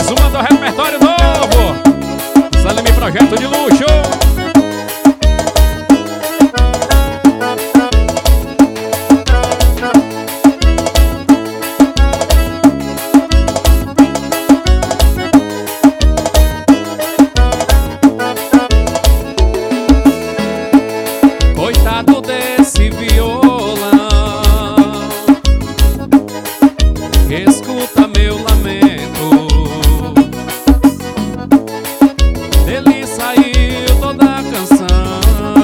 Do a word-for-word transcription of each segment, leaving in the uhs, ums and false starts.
Mais uma do repertório novo. Salime Projeto de Luxo. Coitado desse violão, escuta meu lamento. Dele saiu toda a canção,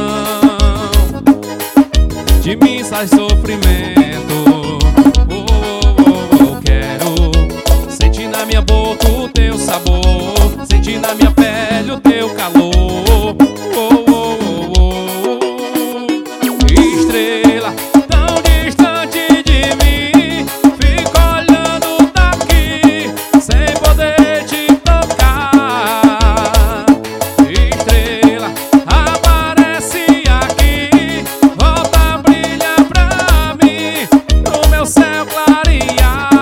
de mim sai sofrimento. Oh, oh, oh, oh, quero sentir na minha boca o teu sabor, sentir na minha pele o teu calor. Oh, oh, oh, oh. Estrela tão distante de mim, fico olhando daqui sem poder te tocar. Estrela aparece aqui, volta a brilhar pra mim, no meu céu clarear.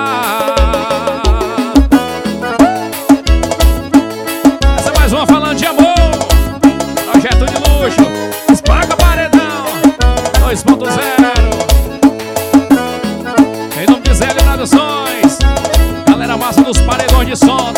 Essa é mais uma falando de amor. Projeto de Luxo, Esparca Paredão dois ponto zero. Em nome de Zé Produções, galera massa dos paredões de som.